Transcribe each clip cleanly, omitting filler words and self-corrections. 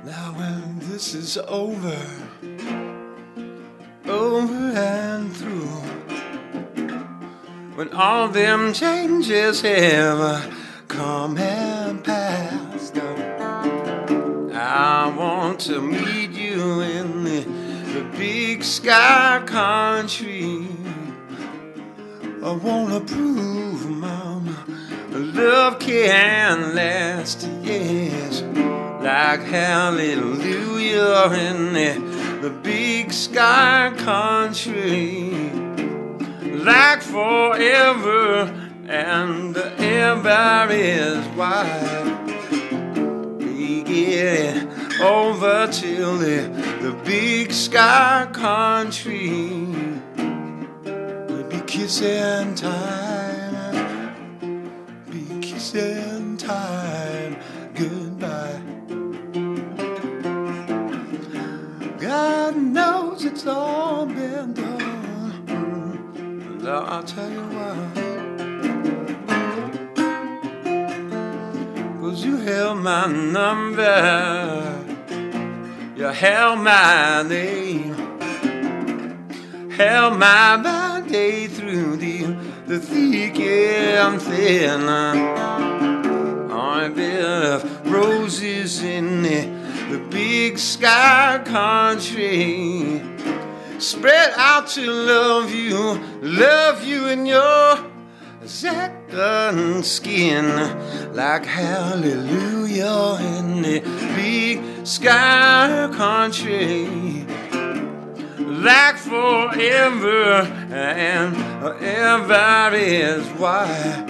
Now when this is over and through, when all them changes have come and passed, I want to meet you in the big sky country. I wanna prove, mama, love can last, yes, like hallelujah in the big sky country, like forever and ever is why we get over till the big sky country. We'll be kissing time, be kissing time goodbye. God knows it's all been done. I'll tell you why. 'Cause you held my number, you held my name, held my body through the thick and thin. A bit of roses in the big sky country, spread out to love you in your second skin, like hallelujah in the big sky country, like forever and ever is why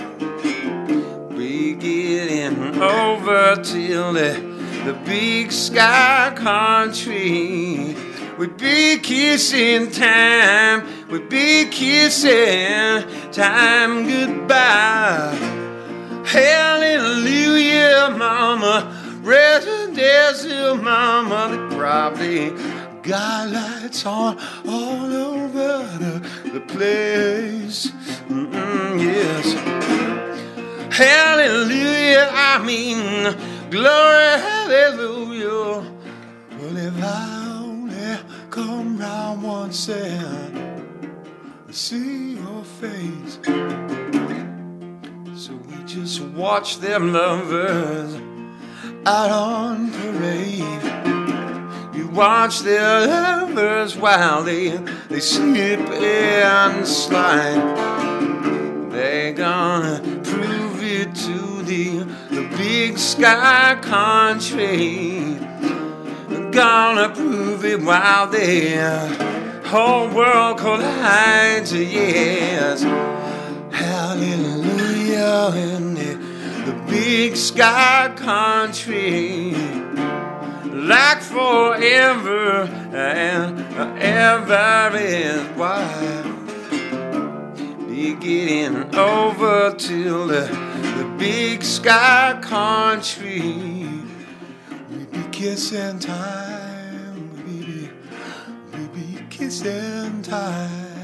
we getting over till the big sky country. We be kissing time, we be kissing time goodbye. Hallelujah, mama, residential mama, they probably got lights on all over the place. Yes. Hallelujah, I mean, glory, hallelujah. Well, if I only come round once and see your face, so we just watch them lovers out on parade. You watch their lovers while they slip and slide. They gonna prove it to the big sky country. Gonna prove it while the whole world collides. Yes, hallelujah in the big sky country, like forever and ever is why be getting over till the big sky country. We be kissing time, we be kissing time.